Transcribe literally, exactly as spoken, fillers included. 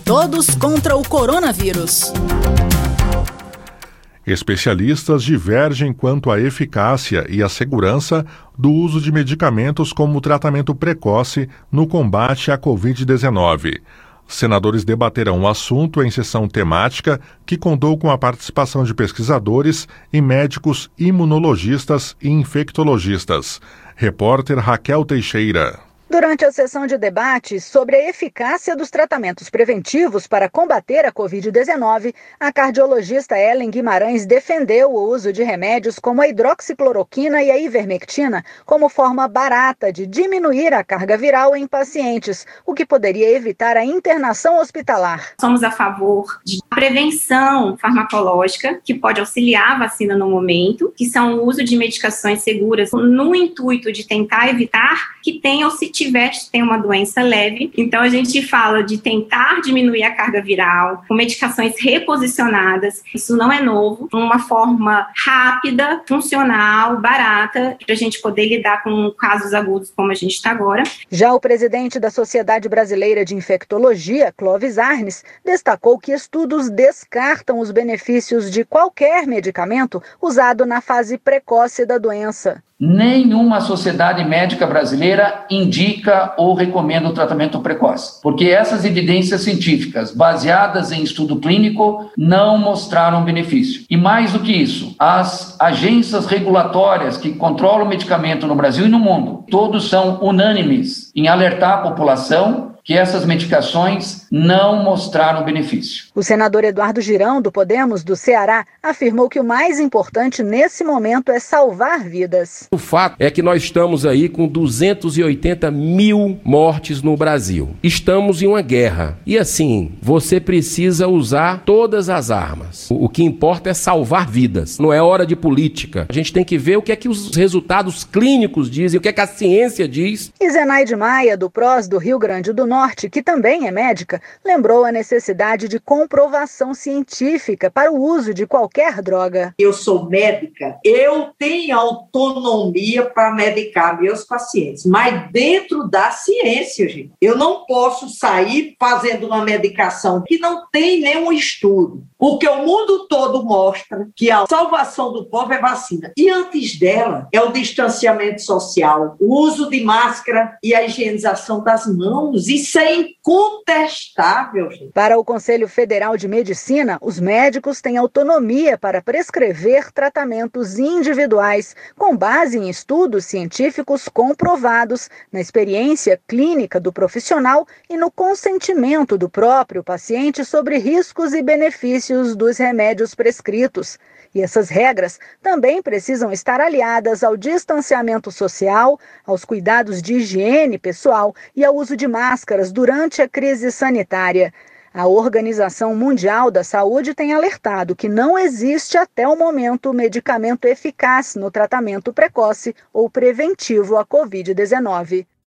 Todos contra o coronavírus. Especialistas divergem quanto à eficácia e à segurança do uso de medicamentos como tratamento precoce no combate à covid dezenove. Senadores debaterão o assunto em sessão temática que contou com a participação de pesquisadores e médicos imunologistas e infectologistas. Repórter Raquel Teixeira. Durante a sessão de debate sobre a eficácia dos tratamentos preventivos para combater a covid dezenove, a cardiologista Ellen Guimarães defendeu o uso de remédios como a hidroxicloroquina e a ivermectina como forma barata de diminuir a carga viral em pacientes, o que poderia evitar a internação hospitalar. Somos a favor de prevenção farmacológica, que pode auxiliar a vacina no momento, que são o uso de medicações seguras no intuito de tentar evitar que tenha ou se tiver, tem uma doença leve. Então, a gente fala de tentar diminuir a carga viral com medicações reposicionadas. Isso não é novo. Uma forma rápida, funcional, barata, para a gente poder lidar com casos agudos como a gente está agora. Já o presidente da Sociedade Brasileira de Infectologia, Clóvis Arnes, destacou que estudos descartam os benefícios de qualquer medicamento usado na fase precoce da doença. Nenhuma sociedade médica brasileira indica ou recomenda o tratamento precoce, porque essas evidências científicas, baseadas em estudo clínico, não mostraram benefício. E mais do que isso, as agências regulatórias que controlam o medicamento no Brasil e no mundo, todos são unânimes em alertar a população que essas medicações não mostraram benefício. O senador Eduardo Girão, do Podemos, do Ceará, afirmou que o mais importante nesse momento é salvar vidas. O fato é que nós estamos aí com duzentos e oitenta mil mortes no Brasil. Estamos em uma guerra. E assim, você precisa usar todas as armas. O que importa é salvar vidas. Não é hora de política. A gente tem que ver o que é que os resultados clínicos dizem, o que é que a ciência diz. E Zenaide Maia, do P R O S do Rio Grande do Norte, Norte, que também é médica, lembrou a necessidade de comprovação científica para o uso de qualquer droga. Eu sou médica, eu tenho autonomia para medicar meus pacientes, mas dentro da ciência, gente. Eu não posso sair fazendo uma medicação que não tem nenhum estudo, porque o mundo todo mostra que a salvação do povo é vacina. E antes dela é o distanciamento social, o uso de máscara e a higienização das mãos. Isso é incontestável, gente. Para o Conselho Federal de Medicina, os médicos têm autonomia para prescrever tratamentos individuais com base em estudos científicos comprovados, na experiência clínica do profissional e no consentimento do próprio paciente sobre riscos e benefícios dos remédios prescritos. E essas regras também precisam estar aliadas ao distanciamento social, aos cuidados de higiene pessoal e ao uso de máscaras durante a crise sanitária. A Organização Mundial da Saúde tem alertado que não existe até o momento medicamento eficaz no tratamento precoce ou preventivo à covid dezenove.